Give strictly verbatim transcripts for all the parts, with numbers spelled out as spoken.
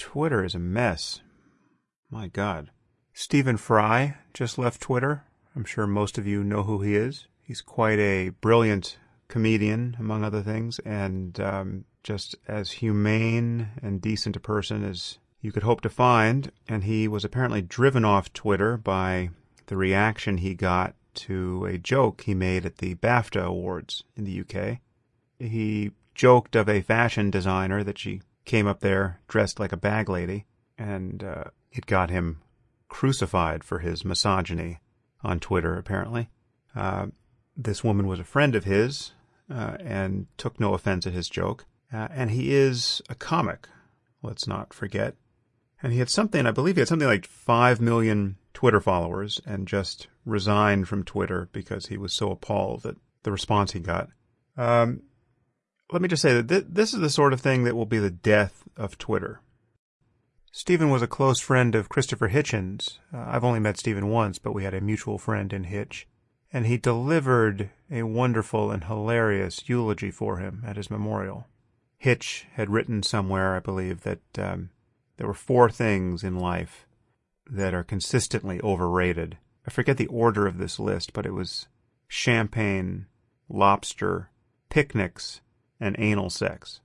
Twitter is a mess. My God. Stephen Fry just left Twitter. I'm sure most of you know who he is. He's quite a brilliant comedian, among other things, and um, just as humane and decent a person as you could hope to find. And he was apparently driven off Twitter by the reaction he got to a joke he made at the BAFTA Awards in the U K. He joked of a fashion designer that she came up there dressed like a bag lady, and uh, it got him crucified for his misogyny on Twitter, apparently. Uh, this woman was a friend of his uh, and took no offense at his joke. Uh, and he is a comic, let's not forget. And he had something, I believe he had something like five million Twitter followers and just resigned from Twitter because he was so appalled at the response he got. Um, let me just say that th- this is the sort of thing that will be the death of Twitter. Stephen was a close friend of Christopher Hitchens. Uh, I've only met Stephen once, but we had a mutual friend in Hitch. And he delivered a wonderful and hilarious eulogy for him at his memorial. Hitch had written somewhere, I believe, that um, there were four things in life that are consistently overrated. I forget the order of this list, but it was champagne, lobster, picnics, and anal sex.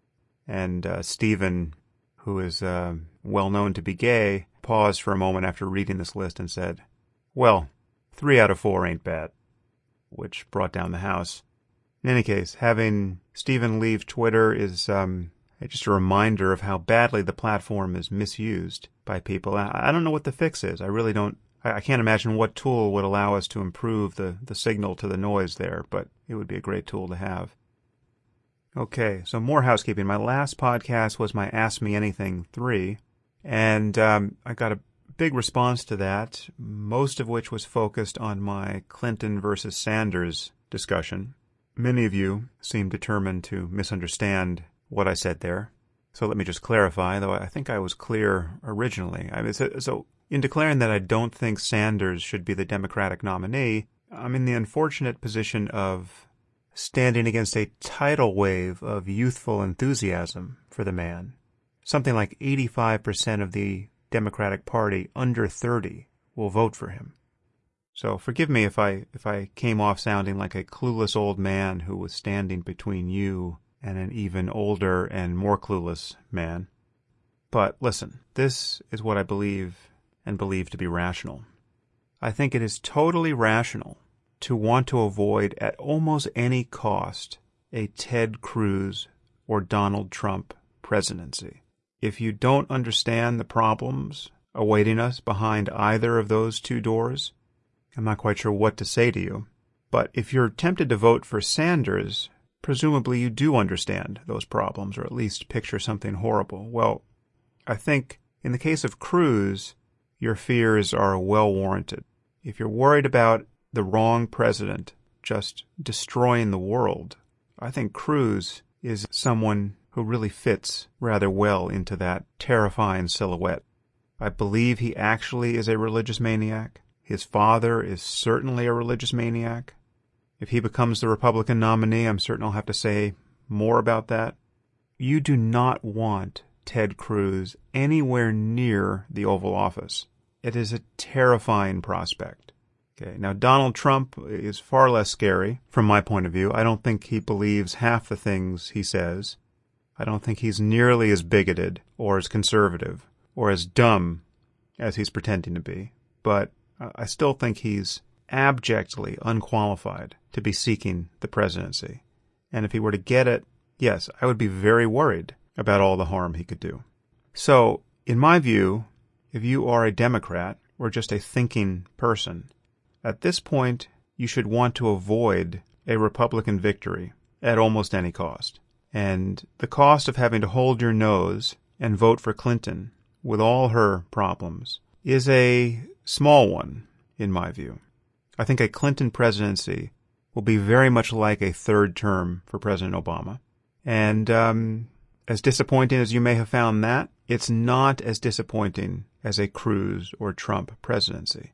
And uh, Stephen, who is uh, well known to be gay, paused for a moment after reading this list and said, well, three out of four ain't bad, which brought down the house. In any case, having Stephen leave Twitter is um, just a reminder of how badly the platform is misused by people. I don't know what the fix is. I really don't. I can't imagine what tool would allow us to improve the, the signal to the noise there, but it would be a great tool to have. Okay, so more housekeeping. My last podcast was my Ask Me Anything three, and um, I got a big response to that, most of which was focused on my Clinton versus Sanders discussion. Many of you seem determined to misunderstand what I said there, so let me just clarify, though I think I was clear originally. I mean, so, so in declaring that I don't think Sanders should be the Democratic nominee, I'm in the unfortunate position of standing against a tidal wave of youthful enthusiasm for the man. Something like eighty-five percent of the Democratic Party under thirty will vote for him. So forgive me if I if I came off sounding like a clueless old man who was standing between you and an even older and more clueless man. But listen, this is what I believe and believe to be rational. I think it is totally rational to want to avoid at almost any cost a Ted Cruz or Donald Trump presidency. If you don't understand the problems awaiting us behind either of those two doors, I'm not quite sure what to say to you. But if you're tempted to vote for Sanders, presumably you do understand those problems, or at least picture something horrible. Well, I think in the case of Cruz, your fears are well warranted. If you're worried about the wrong president just destroying the world, I think Cruz is someone who really fits rather well into that terrifying silhouette. I believe he actually is a religious maniac. His father is certainly a religious maniac. If he becomes the Republican nominee, I'm certain I'll have to say more about that. You do not want Ted Cruz anywhere near the Oval Office. It is a terrifying prospect. Okay, now Donald Trump is far less scary from my point of view. I don't think he believes half the things he says. I don't think he's nearly as bigoted or as conservative or as dumb as he's pretending to be. But I still think he's abjectly unqualified to be seeking the presidency. And if he were to get it, yes, I would be very worried about all the harm he could do. So, in my view, if you are a Democrat or just a thinking person, at this point, you should want to avoid a Republican victory at almost any cost. And the cost of having to hold your nose and vote for Clinton with all her problems is a small one, in my view. I think a Clinton presidency will be very much like a third term for President Obama. And um, as disappointing as you may have found that, it's not as disappointing as a Cruz or Trump presidency.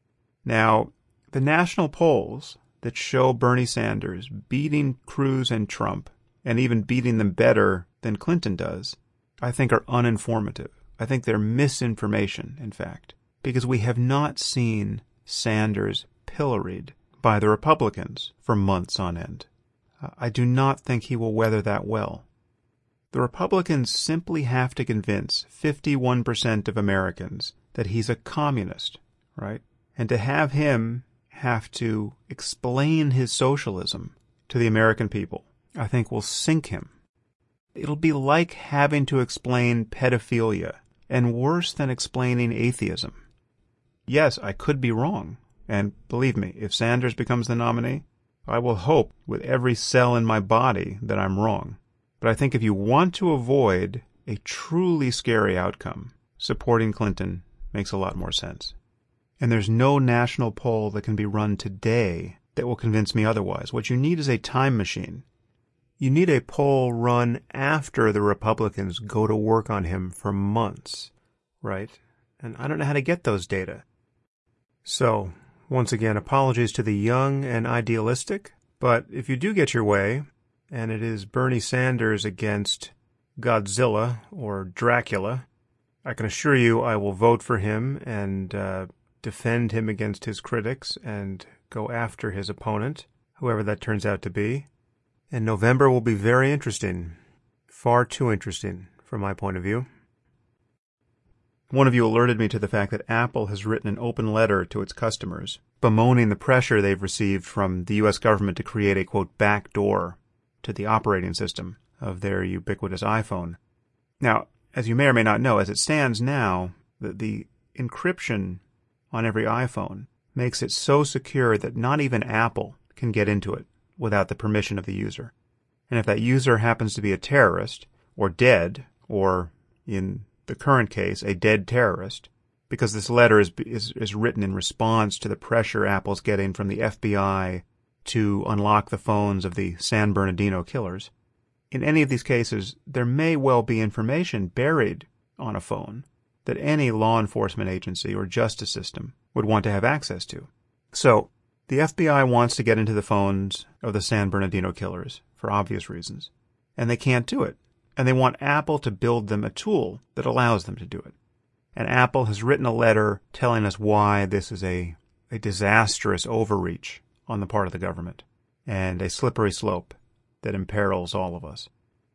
Now, the national polls that show Bernie Sanders beating Cruz and Trump, and even beating them better than Clinton does, I think are uninformative. I think they're misinformation, in fact, because we have not seen Sanders pilloried by the Republicans for months on end. I do not think he will weather that well. The Republicans simply have to convince fifty-one percent of Americans that he's a communist, right? And to have him have to explain his socialism to the American people, I think will sink him. It'll be like having to explain pedophilia, and worse than explaining atheism. Yes, I could be wrong. And believe me, if Sanders becomes the nominee, I will hope with every cell in my body that I'm wrong. But I think if you want to avoid a truly scary outcome, supporting Clinton makes a lot more sense. And there's no national poll that can be run today that will convince me otherwise. What you need is a time machine. You need a poll run after the Republicans go to work on him for months, right? And I don't know how to get those data. So, once again, apologies to the young and idealistic, but if you do get your way, and it is Bernie Sanders against Godzilla or Dracula, I can assure you I will vote for him and uh, defend him against his critics and go after his opponent, whoever that turns out to be. And November will be very interesting, far too interesting from my point of view. One of you alerted me to the fact that Apple has written an open letter to its customers, bemoaning the pressure they've received from the U S government to create a, quote, backdoor to the operating system of their ubiquitous iPhone. Now, as you may or may not know, as it stands now, the, the encryption on every iPhone makes it so secure that not even Apple can get into it without the permission of the user. And if that user happens to be a terrorist, or dead, or, in the current case, a dead terrorist, because this letter is, is, is written in response to the pressure Apple's getting from the F B I to unlock the phones of the San Bernardino killers. In any of these cases, there may well be information buried on a phone that any law enforcement agency or justice system would want to have access to. So, the F B I wants to get into the phones of the San Bernardino killers for obvious reasons, and they can't do it. And they want Apple to build them a tool that allows them to do it. And Apple has written a letter telling us why this is a, a disastrous overreach on the part of the government and a slippery slope that imperils all of us.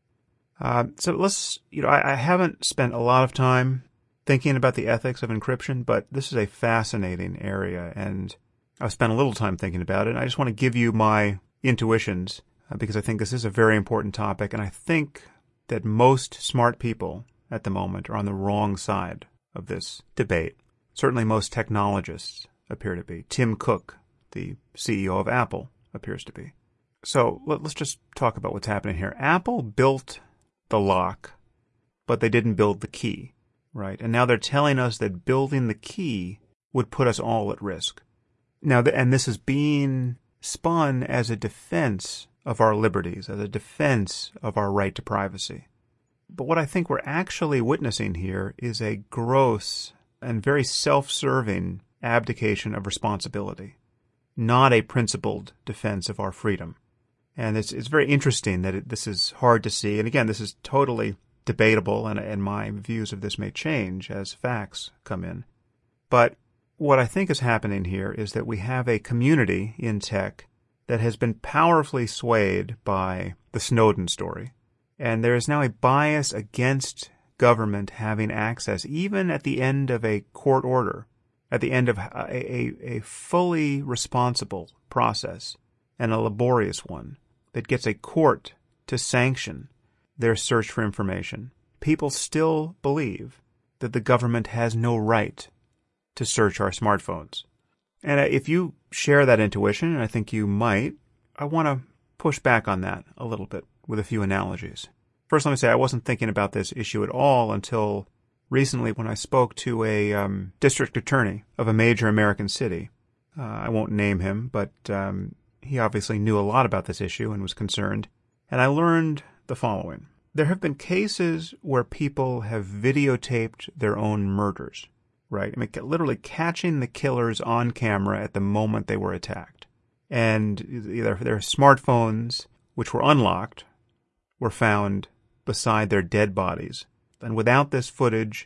Uh, so let's, you know, I, I haven't spent a lot of time thinking about the ethics of encryption, but this is a fascinating area, and I've spent a little time thinking about it. And I just want to give you my intuitions uh, because I think this is a very important topic, and I think that most smart people at the moment are on the wrong side of this debate. Certainly most technologists appear to be. Tim Cook, the C E O of Apple, appears to be. So let, let's just talk about what's happening here. Apple built the lock, but they didn't build the key, right? And now they're telling us that building the key would put us all at risk. Now, and this is being spun as a defense of our liberties, as a defense of our right to privacy. But what I think we're actually witnessing here is a gross and very self-serving abdication of responsibility, not a principled defense of our freedom. And it's it's very interesting that it, this is hard to see. And again, this is totally debatable, and, and my views of this may change as facts come in. But what I think is happening here is that we have a community in tech that has been powerfully swayed by the Snowden story. And there is now a bias against government having access, even at the end of a court order, at the end of a, a, a fully responsible process and a laborious one that gets a court to sanction their search for information. People still believe that the government has no right to search our smartphones. And if you share that intuition, and I think you might, I want to push back on that a little bit with a few analogies. First, let me say I wasn't thinking about this issue at all until recently when I spoke to a um, district attorney of a major American city. Uh, I won't name him, but um, he obviously knew a lot about this issue and was concerned. And I learned the following. There have been cases where people have videotaped their own murders. Right? I mean, literally catching the killers on camera at the moment they were attacked. And their, their smartphones, which were unlocked, were found beside their dead bodies. And without this footage,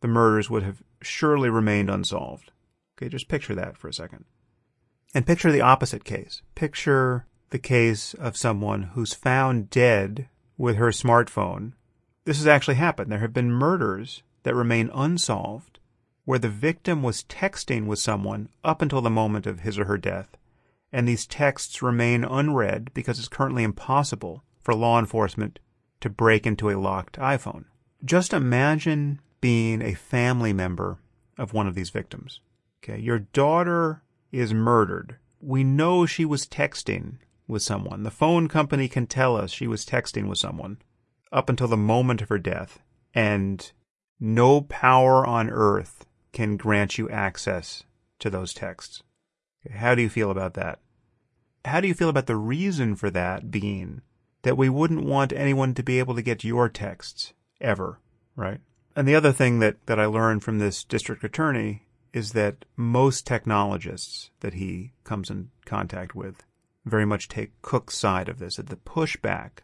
the murders would have surely remained unsolved. Okay, just picture that for a second. And picture the opposite case. Picture the case of someone who's found dead with her smartphone. This has actually happened. There have been murders that remain unsolved where the victim was texting with someone up until the moment of his or her death, and these texts remain unread because it's currently impossible for law enforcement to break into a locked iPhone. Just imagine being a family member of one of these victims. Okay, your daughter is murdered. We know she was texting with someone. The phone company can tell us she was texting with someone up until the moment of her death, and no power on earth can grant you access to those texts. Okay, how do you feel about that? How do you feel about the reason for that being that we wouldn't want anyone to be able to get your texts ever, right? And the other thing that, that I learned from this district attorney is that most technologists that he comes in contact with very much take Cook's side of this, that the pushback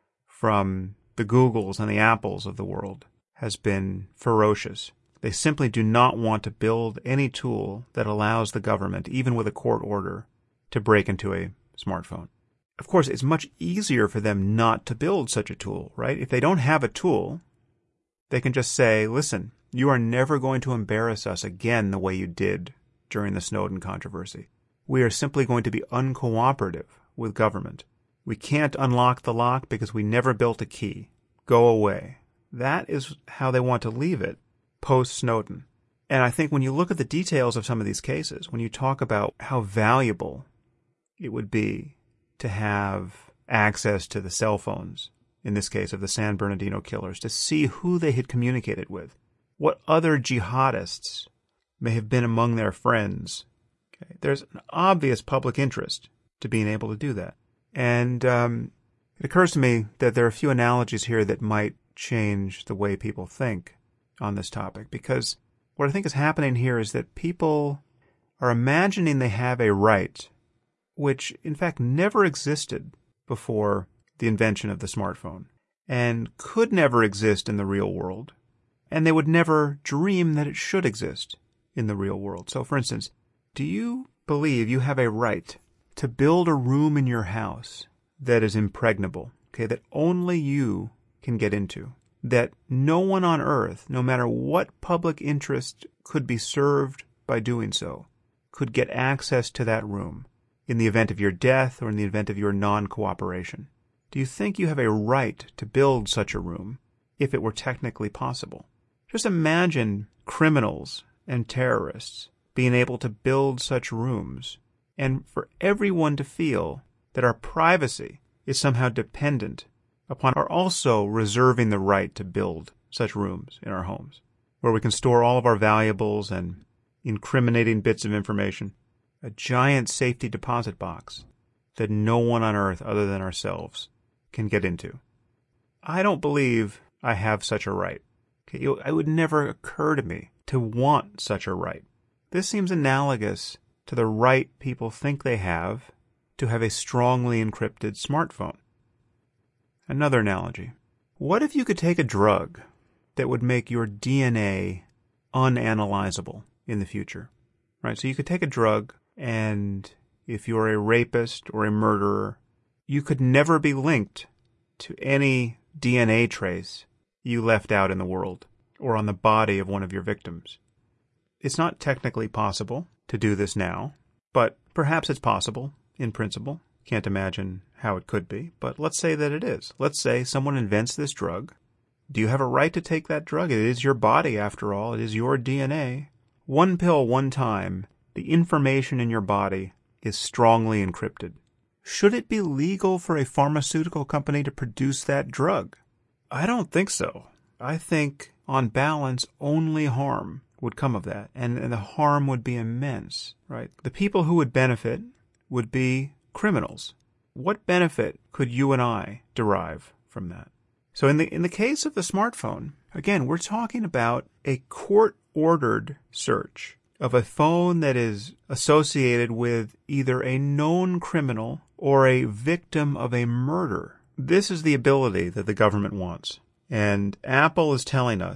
from the Googles and the Apples of the world has been ferocious. They simply do not want to build any tool that allows the government, even with a court order, to break into a smartphone. Of course, it's much easier for them not to build such a tool, right? If they don't have a tool, they can just say, listen, you are never going to embarrass us again the way you did during the Snowden controversy. We are simply going to be uncooperative with government. We can't unlock the lock because we never built a key. Go away. That is how they want to leave it post-Snowden. And I think when you look at the details of some of these cases, when you talk about how valuable it would be to have access to the cell phones, in this case of the San Bernardino killers, to see who they had communicated with, what other jihadists may have been among their friends. Okay. There's an obvious public interest to being able to do that. And um, it occurs to me that there are a few analogies here that might change the way people think on this topic, because what I think is happening here is that people are imagining they have a right which in fact never existed before the invention of the smartphone and could never exist in the real world, and they would never dream that it should exist in the real world. So, for instance, do you believe you have a right to build a room in your house that is impregnable, okay, that only you can get into, that no one on earth, no matter what public interest could be served by doing so, could get access to that room in the event of your death or in the event of your non-cooperation? Do you think you have a right to build such a room if it were technically possible? Just imagine criminals and terrorists being able to build such rooms, and for everyone to feel that our privacy is somehow dependent upon our also reserving the right to build such rooms in our homes, where we can store all of our valuables and incriminating bits of information, a giant safety deposit box that no one on earth other than ourselves can get into. I don't believe I have such a right. Okay, it would never occur to me to want such a right. This seems analogous to the right people think they have to have a strongly encrypted smartphone. Another analogy. What if you could take a drug that would make your D N A unanalyzable in the future? Right? So you could take a drug, and if you're a rapist or a murderer, you could never be linked to any D N A trace you left out in the world or on the body of one of your victims. It's not technically possible to do this now, but perhaps it's possible in principle. Can't imagine how it could be, but let's say that it is. Let's say someone invents this drug. Do you have a right to take that drug? It is your body, after all. It is your D N A. One pill, one time, the information in your body is strongly encrypted. Should it be legal for a pharmaceutical company to produce that drug? I don't think so. I think, on balance, only harm would come of that, and, and the harm would be immense, right? The people who would benefit would be criminals. What benefit could you and I derive from that? So in the in the case of the smartphone, again, we're talking about a court-ordered search of a phone that is associated with either a known criminal or a victim of a murder. This is the ability that the government wants. And Apple is telling us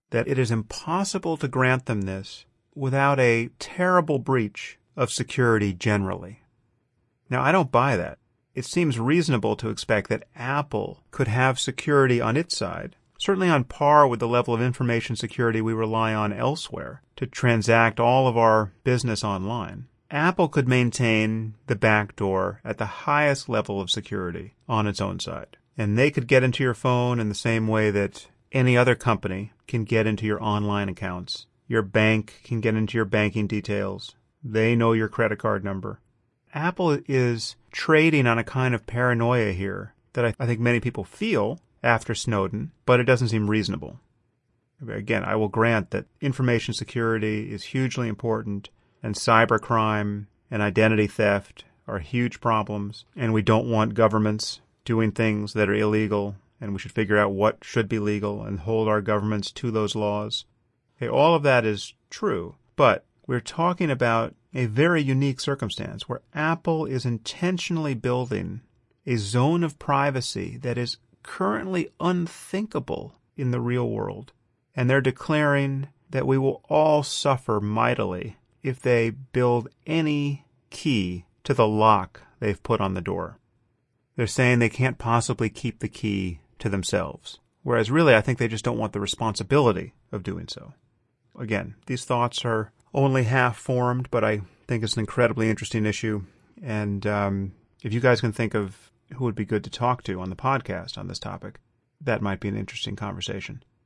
that it is impossible to grant them this without a terrible breach of security generally. Now, I don't buy that. It seems reasonable to expect that Apple could have security on its side, certainly on par with the level of information security we rely on elsewhere to transact all of our business online. Apple could maintain the back door at the highest level of security on its own side. And they could get into your phone in the same way that any other company can get into your online accounts. Your bank can get into your banking details. They know your credit card number. Apple is trading on a kind of paranoia here that I, I think many people feel after Snowden, but it doesn't seem reasonable. Again, I will grant that information security is hugely important, and cybercrime and identity theft are huge problems, and we don't want governments doing things that are illegal, and we should figure out what should be legal and hold our governments to those laws. Okay, all of that is true, but we're talking about a very unique circumstance where Apple is intentionally building a zone of privacy that is currently unthinkable in the real world. And they're declaring that we will all suffer mightily if they build any key to the lock they've put on the door. They're saying they can't possibly keep the key to themselves, whereas really I think they just don't want the responsibility of doing so. Again, these thoughts are only half formed, but I think it's an incredibly interesting issue. And um, if you guys can think of who would be good to talk to on the podcast on this topic, that might be an interesting conversation.